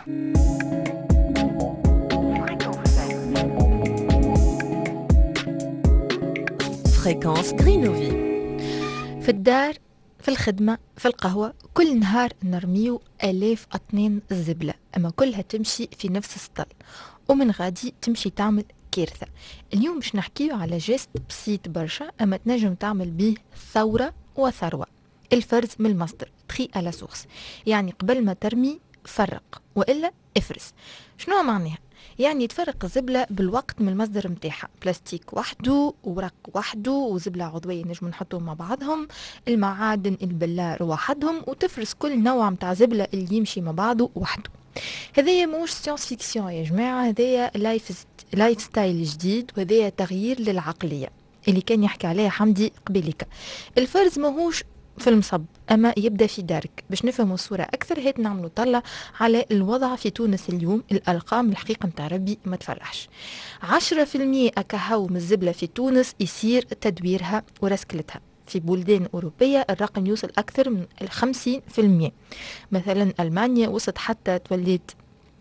A: فريكونس غرينوفي.
C: في الدار في الخدمة في القهوة كل نهار نرميو آلاف أطنان الزبلة أما كلها تمشي في نفس السطل ومن غادي تمشي تعمل كارثة. اليوم باش نحكيو على جيست بسيط برشا أما تنجم تعمل به ثورة وثروة. الفرز من المصدر تخي على سورس يعني قبل ما ترمي فرق وإلا افرز. شنو معناها؟ يعني تفرق الزبلة بالوقت من المصدر متاعها بلاستيك وحده ورق وحده وزبلة عضوية نجم نحطوهم مع بعضهم المعادن البلار وحدهم وتفرز كل نوع متاع زبلة اللي يمشي مع بعضه وحده. هذايا موش سيانس فيكسيون يا جماعة هذايا لايف لايف ستايل جديد وهذايا تغيير للعقلية اللي كان يحكي عليها حمدي قبلك. الفرز ماهوش في المصب أما يبدأ في دارك. باش نفهموا الصورة أكثر هات نعملوا طلع على الوضع في تونس اليوم. الأرقام الحقيقة متاع ربي ما تفرحش. عشرة في المية أكهو من الزبلة في تونس يصير تدويرها ورسكلتها. في بلدان أوروبية الرقم يوصل أكثر من الخمسين في المية. مثلا ألمانيا وصلت حتى توليت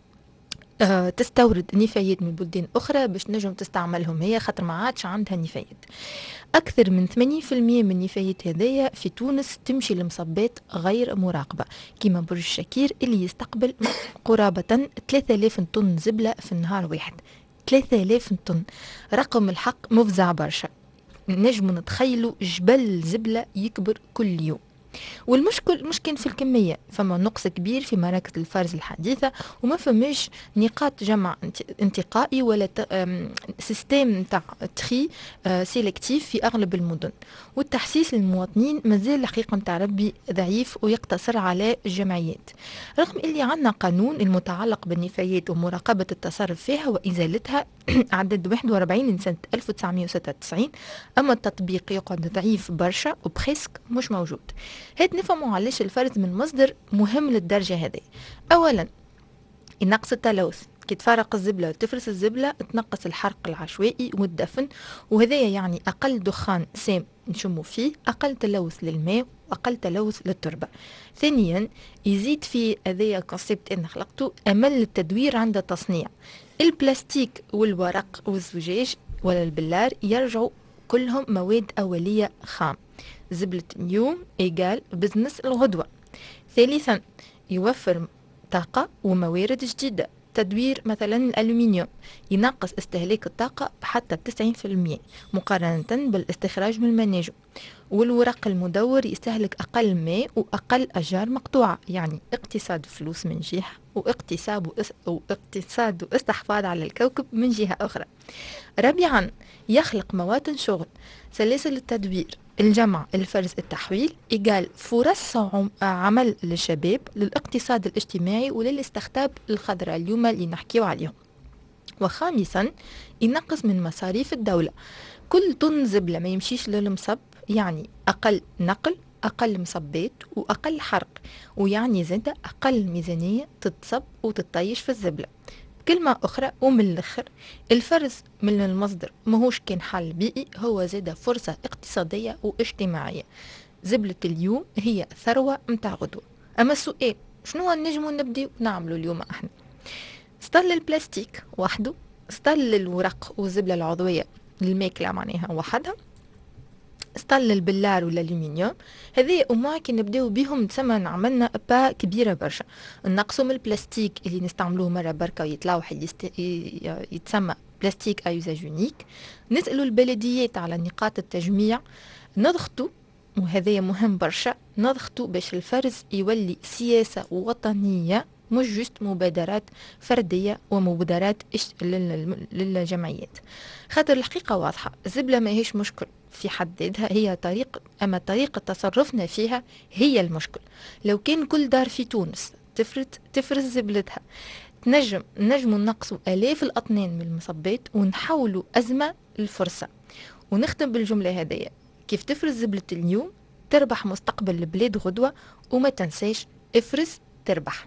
C: أه تستورد نفايات من بلدان أخرى باش نجم تستعملهم هي خاطر ما عادش عندها نفايات. أكثر من ثمانين في المية من النفايات هذيا في تونس تمشي لمصبات غير مراقبة كيما برج الشكير اللي يستقبل قرابة ثلاثة آلاف طن زبلة في النهار واحد. ثلاثة آلاف طن رقم الحق مفزع برشا. نجم نتخيلوا جبل زبلة يكبر كل يوم. والمشكل مش كان في الكمية، فما نقص كبير في مراكز الفرز الحديثة وما فماش نقاط جمع انتقائي ولا سيستم تاع تخي سيلكتيف في أغلب المدن. والتحسيس للمواطنين مازال الحقيقة متاع ربي ضعيف ويقتصر على الجمعيات، رغم اللي عندنا قانون المتعلق بالنفايات ومراقبة التصرف فيها وإزالتها عدد واحد وأربعين سنة ألف وتسعمائة وستة وتسعين. أما التطبيق يقعد ضعيف برشا وبخيسك مش موجود. هات نفهموا علاش الفرز من مصدر مهم للدرجة هذه. أولا ينقص التلوث، كي تفرق الزبلة وتفرز الزبلة تنقص الحرق العشوائي والدفن، وهذا يعني أقل دخان سام نشمو فيه، أقل تلوث للماء وأقل تلوث للتربة. ثانيا يزيد في هذايا كونسيبت أنا خلقته أمل التدوير عند التصنيع. البلاستيك والورق والزجاج ولا البلار يرجعوا كلهم مواد أولية خام. زبلة اليوم إيجال بزنس الغدوة. ثالثا يوفر طاقة وموارد جديدة. تدوير مثلا الألومنيوم ينقص استهلاك الطاقة بحتى تسعين في المية مقارنة بالاستخراج من المناجم. والورق المدور يستهلك أقل ماء وأقل أشجار مقطوعة، يعني اقتصاد فلوس من جهة واقتصاد واقتصاد واستحفاظ على الكوكب من جهة أخرى. رابعا يخلق مواطن شغل. سلاسل التدوير، الجمع، الفرز، التحويل إيجال فرص عمل للشباب، للاقتصاد الاجتماعي وللاستخدام الخضراء اليوم اللي نحكيو عليهم. وخامسا ينقص من مصاريف الدولة. كل طن زبلة ما يمشيش للمصب يعني أقل نقل، أقل مصبات وأقل حرق، ويعني زاد أقل ميزانية تتصب وتطيش في الزبلة. كلمة أخرى ومن الآخر الفرز من المصدر ماهوش كان حل بيئي، هو زاد فرصة اقتصادية واجتماعية. زبلة اليوم هي ثروة متاع غدوة. أما السؤال شنو نجمو نبدي نعملو اليوم احنا؟ استل البلاستيك وحده، استل الورق والزبلة العضوية الماكلة معناها وحدها، استل البلار والالومنيوم. هذه أمور كي نبداو بهم تسمى عملنا با كبيرة برشا. نقصوا من البلاستيك اللي نستعملوه مرة بركة ويتلوح يست... يتسمى بلاستيك أيوزاج يونيك. نسألوا البلديات على نقاط التجميع. نضغطوا وهذا مهم برشا، نضغطوا باش الفرز يولي سياسة وطنية مش جست مبادرات فردية ومبادرات للجمعيات. خاطر الحقيقة واضحة، الزبلة ما هيش مشكل في حد ذاتها، هي طريق أما طريقة تصرفنا فيها هي المشكل. لو كان كل دار في تونس تفرز تفرز زبلتها نجم نجموا نقصوا آلاف الأطنان من المصبات ونحولوا أزمة للفرصة. ونختم بالجملة هذه، كيف تفرز زبلة اليوم تربح مستقبل البلاد غدوة. وما تنساش افرز تربح.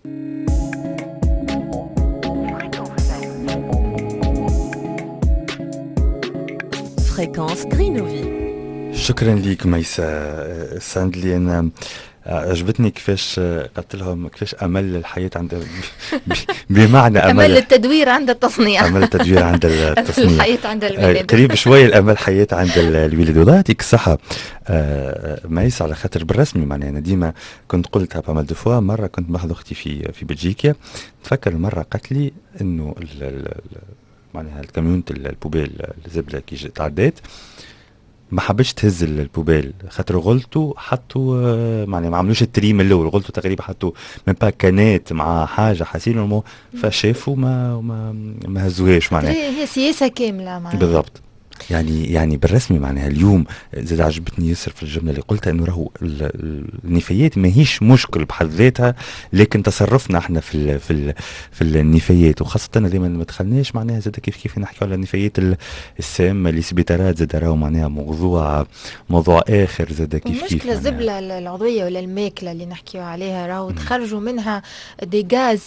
A: Fréquence Greenovie.
B: شكرا ليك ميسا ساندلي. انا عجبتني كيفاش قلت لهم كيفاش امل الحياه عند بمعنى امل,
C: أمل التدوير عند التصنيع.
B: امل التدوير عند التصنيع.
C: الحياه عند الولاد
B: قريب شويه الامل حياه عند الولاد. والله يعطيك الصحه ميسا، على خاطر بالرسمي معناها انا ديما كنت قلتها بامال دو فوا. مره كنت مع اختي في في بلجيكا، نتفكر مره قالت لي انه معناها الكاميون البوبيل الزبله كي تعدات ما حبش تهز البوبيل خاطر غلطوا حطوا معناها ما عملوش التريم الاول، غلطوا تقريبا حطوا من با كانات مع حاجه حاسين انه فشافوا ما ما ما هزوهاش معناها.
C: هي سياسه كامله معناها
B: بالضبط. يعني يعني بالرسمي معناها اليوم زاد عجبتني ياسر في الجمله اللي قلتها انه راهو النفايات ماهيش مشكل بحد ذاتها، لكن تصرفنا احنا في ال في ال في النفايات، وخاصه دائما ما دخلناش معناها زاد كيف كيف نحكي على النفايات السامه اللي سبيتارات زاد راهو معناها موضوع موضوع اخر زاد كيف كيف
C: المشكله الزبله العضويه ولا الماكله اللي نحكيو عليها راهو تخرجوا منها دي غاز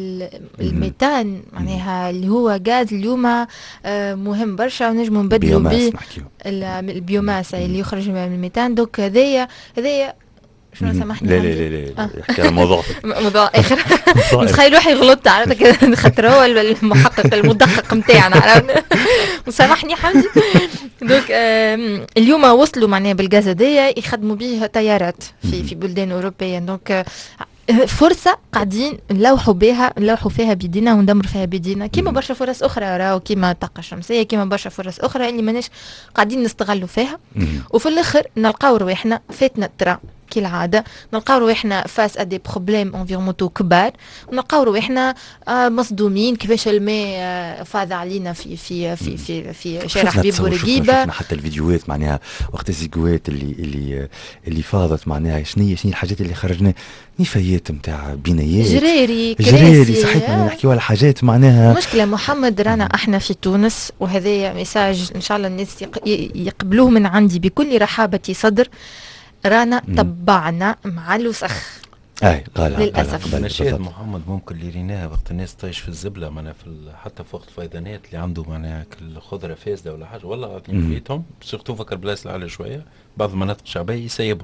C: الميتان معناها اللي هو غاز اليوم مهم برشا ونجموا نبدلوا به البيوماس اللي يخرج من الميتان. دوك هذايا هذايا شنو سامحني
B: لا لا لا لا يحكي على موضوع
C: موضوع اخر نتخيل روحي غلطت عرفت كذا خاطر هو المحقق المدقق نتاعنا عرفت وسامحني حمدي. دوك اليوم وصلوا معناها بالغاز هذايا يخدموا به طيارات في في بلدان اوروبيه. دوك فرصة قاعدين نلوحوا بها نلوحوا فيها بيدينا وندمر فيها بيدينا كيما برشا فرص أخرى راهو كيما الطاقة الشمسية كيما برشا فرص أخرى اللي ماناش قاعدين نستغلوا فيها. وفي الآخر نلقاو رواحنا فاتنا الترا كالعادة، نلقاو رواحنا فاس ادي بروبليم انفيرمونتو كبار، ونلقاو رواحنا مصدومين كيفاش الماء فاض علينا في في في في في شارع حبيب بورقيبة.
B: شفنا حتى الفيديوهات معناها وقت الزيقوات اللي اللي اللي فاضت معناها شنو شنو الحاجات اللي خرجنا نفايات نتاع بنايات
C: جريري
B: جريري صحيح نحكيو على حاجات معناها
C: مشكلة. محمد رانا احنا في تونس وهذا ميساج ان شاء الله الناس يقبلوه من عندي بكل رحابة صدر، رانا مم. تبعنا مع الوسخ
B: اي غالب
C: للاسف.
D: مشاهد محمد ممكن اللي ريناها وقت الناس تعيش في الزبله معناها في حتى في وقت الفيضانات اللي عنده معناها الخضره فاسده ولا حاجه والله العظيم بيتهم سيرتو فكر بلاصه العاليه شويه بعض المناطق الشعبيه يسيبهم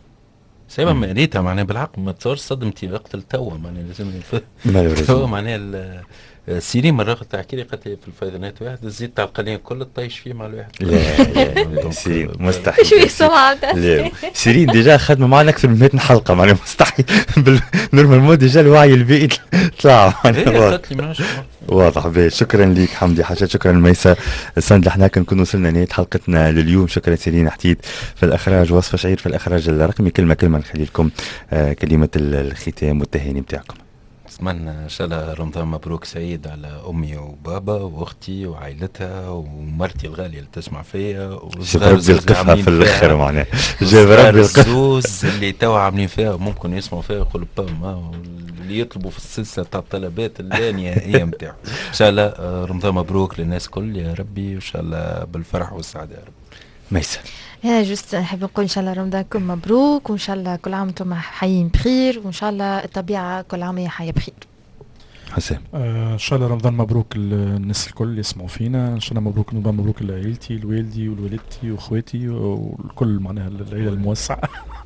D: سيبهم ريتها معناها بالعقل ما تصورش صدمتي وقت التوا معناها لازم تو معناها سيري مرة تحكي لي قالت لي في الفيضانات واحد الزيت تاع القليل كل طيش فيه مع الواحد.
B: لا لا سيرين مستحيل.
C: شو السمعة
B: لا سيرين ديجا خدمة معنا أكثر من مئة حلقة معناها مستحيل بالنورمال مود ديجا الوعي البيئي طلع معناها واضح باهي. شكرا ليك حمدي حاجات، شكرا لميسا سند احنا كنكون وصلنا نهاية حلقتنا لليوم. شكرا سيرين حتيت في الإخراج، وصفة شعير في الإخراج الرقمي. كلمة كلمة نخلي لكم آه كلمة الختام والتهاني بتاعكم.
D: نتمنى ان شاء الله رمضان مبروك سعيد على امي وبابا واختي وعائلتها ومرتي الغاليه اللي تسمع فيا
B: وصغار ربي يلقفها في الاخر معناها جاب ربي
D: الزوز اللي توا عاملين فيها ممكن يسمعوا فيها يقولوا بام اللي يطلبوا في السلسله تاع الطلبات اللانيه نتاعو. ان شاء الله رمضان مبروك للناس كل يا ربي وان شاء الله بالفرح والسعاده يا رب.
B: ميسا
C: يا جست نحب نقول ان شاء الله رمضانكم مبروك وان شاء الله كل عام وانتم حيين بخير وان شاء الله الطبيعه كل عام هي حيه بخير.
B: حسام
E: آه ان شاء الله رمضان مبروك الناس الكل اللي يسمعوا فينا، ان شاء الله مبروك رمضان مبروك لعائلتي لوالدي ولوالدتي واخواتي والكل معناها العائله الموسعه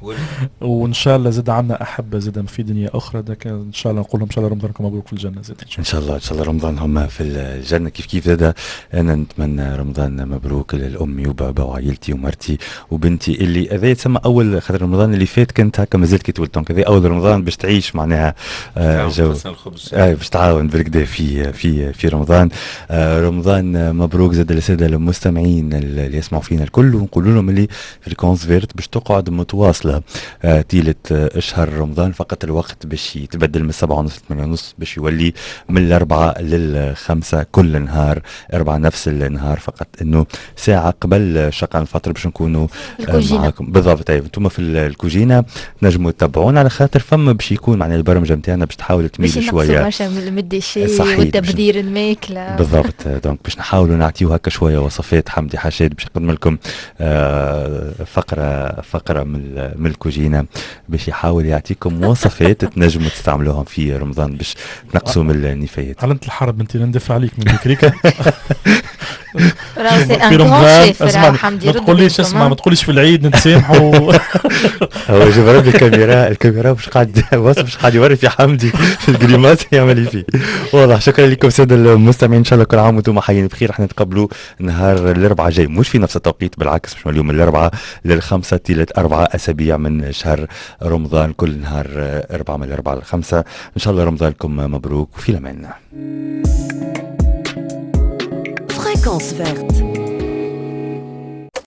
E: وان شاء الله زاد عنا احبه زاد في دنيا اخرى. ده ان شاء الله نقول لهم ان شاء الله رمضانكم مبروك في الجنه زاد
B: ان شاء الله. ان شاء الله رمضان هم في الجنه كيف كيف زاد. انا نتمنى رمضان مبروك لامي وبابا وعائلتي ومرتي وبنتي اللي هذا يتسمى اول خاطر رمضان اللي فات كنت هكا مازلت كي تولد هذا اول رمضان باش تعيش معناها آه جو آه باش تعاون بالكدا في في في رمضان. آه رمضان مبروك زاد للساده المستمعين اللي يسمعوا فينا الكل، ونقول لهم اللي فريكونس فيرت باش تقعد متواصله آه طيله آه اشهر رمضان. فقط الوقت باش يتبدل من سبعة ونص لثمانية ونص باش يولي من الأربعة للخمسة كل نهار أربعة نفس النهار، فقط انه ساعه قبل شقا الفطر باش نكونوا آه معاكم بالضبط. طيب انتم في الكوجينه تنجموا تتابعونا على خاطر فما باش يكون معنا البرمجه نتاعنا باش تحاول تميل شويه
C: باش المده الشيء والتبذير الماكله
B: بالضبط. دونك باش نحاولوا نعطيو هكا شويه وصفات. حمدي حشاد باش يقدم لكم آه فقره فقره من من الكوجينه باش يحاول يعطيكم وصفات تنجموا تستعملوهم في رمضان باش تنقصوا من النفايات.
E: علنت الحرب انت ندفع عليك من بكريكا
C: في رمضان. اسمع
E: ما تقوليش اسمع ما تقوليش في العيد نتسامحوا.
B: هو جاب ربي الكاميرا الكاميرا مش قاعد واصل مش قاعد يوري في حمدي في الجريمات يعمل فيه واضح. شكرا لكم ساده المستمعين، ان شاء الله كل عام وانتم حيين بخير. احنا نتقابلوا نهار الاربعاء جاي مش في نفس التوقيت بالعكس مش اليوم الاربعاء للخمسه طيله اربعه اسابيع من شهر رمضان كل نهار اربعه من الاربعاء للخمسه. ان شاء الله رمضانكم مبروك وفي الامان.
A: Fréquence verte.